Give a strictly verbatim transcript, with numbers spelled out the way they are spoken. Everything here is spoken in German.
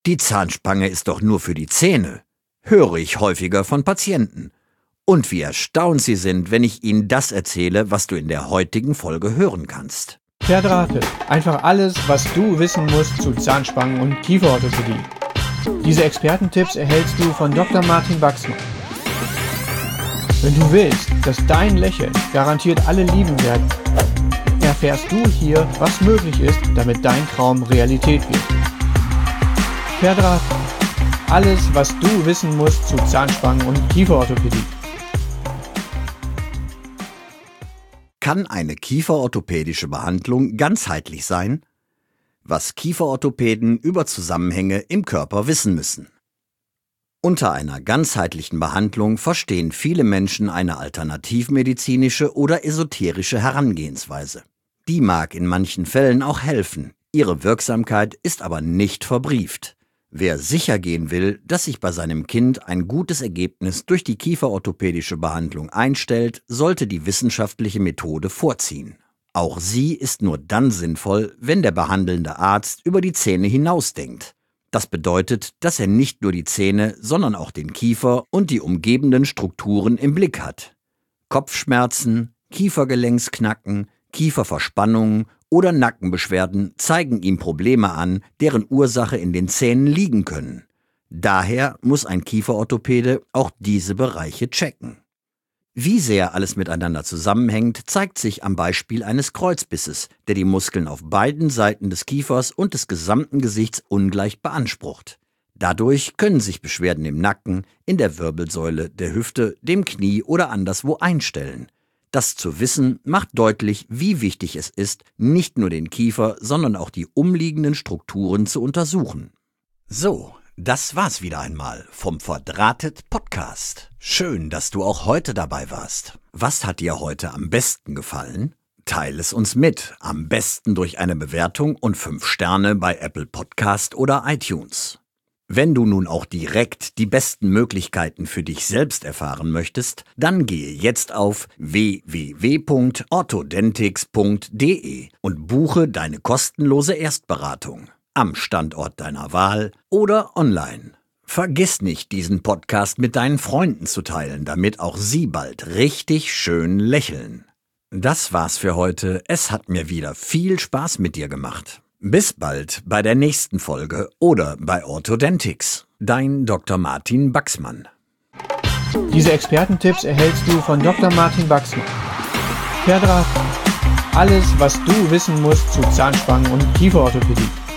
Die Zahnspange ist doch nur für die Zähne, höre ich häufiger von Patienten. Und wie erstaunt sie sind, wenn ich ihnen das erzähle, was du in der heutigen Folge hören kannst. Verdrahtet. Einfach alles, was du wissen musst zu Zahnspangen und Kieferorthopädie. Diese Expertentipps erhältst du von Doktor Martin Wachsmann. Wenn du willst, dass dein Lächeln garantiert alle lieben werden, erfährst du hier, was möglich ist, damit dein Traum Realität wird. Verdrahtet. Alles, was du wissen musst zu Zahnspangen und Kieferorthopädie. Kann eine kieferorthopädische Behandlung ganzheitlich sein? Was Kieferorthopäden über Zusammenhänge im Körper wissen müssen. Unter einer ganzheitlichen Behandlung verstehen viele Menschen eine alternativmedizinische oder esoterische Herangehensweise. Die mag in manchen Fällen auch helfen, ihre Wirksamkeit ist aber nicht verbrieft. Wer sicher gehen will, dass sich bei seinem Kind ein gutes Ergebnis durch die kieferorthopädische Behandlung einstellt, sollte die wissenschaftliche Methode vorziehen. Auch sie ist nur dann sinnvoll, wenn der behandelnde Arzt über die Zähne hinausdenkt. Das bedeutet, dass er nicht nur die Zähne, sondern auch den Kiefer und die umgebenden Strukturen im Blick hat. Kopfschmerzen, Kiefergelenksknacken, Kieferverspannungen oder Nackenbeschwerden zeigen ihm Probleme an, deren Ursache in den Zähnen liegen können. Daher muss ein Kieferorthopäde auch diese Bereiche checken. Wie sehr alles miteinander zusammenhängt, zeigt sich am Beispiel eines Kreuzbisses, der die Muskeln auf beiden Seiten des Kiefers und des gesamten Gesichts ungleich beansprucht. Dadurch können sich Beschwerden im Nacken, in der Wirbelsäule, der Hüfte, dem Knie oder anderswo einstellen. Das zu wissen, macht deutlich, wie wichtig es ist, nicht nur den Kiefer, sondern auch die umliegenden Strukturen zu untersuchen. So, das war's wieder einmal vom Verdrahtet Podcast. Schön, dass du auch heute dabei warst. Was hat dir heute am besten gefallen? Teile es uns mit, am besten durch eine Bewertung und fünf Sterne bei Apple Podcast oder iTunes. Wenn du nun auch direkt die besten Möglichkeiten für dich selbst erfahren möchtest, dann gehe jetzt auf w w w punkt orthodentix punkt d e und buche deine kostenlose Erstberatung am Standort deiner Wahl oder online. Vergiss nicht, diesen Podcast mit deinen Freunden zu teilen, damit auch sie bald richtig schön lächeln. Das war's für heute. Es hat mir wieder viel Spaß mit dir gemacht. Bis bald bei der nächsten Folge oder bei Orthodentix. Dein Doktor Martin Wachsmann. Diese Expertentipps erhältst du von Doktor Martin Wachsmann. Verdrahtet. Alles, was du wissen musst zu Zahnspangen und Kieferorthopädie.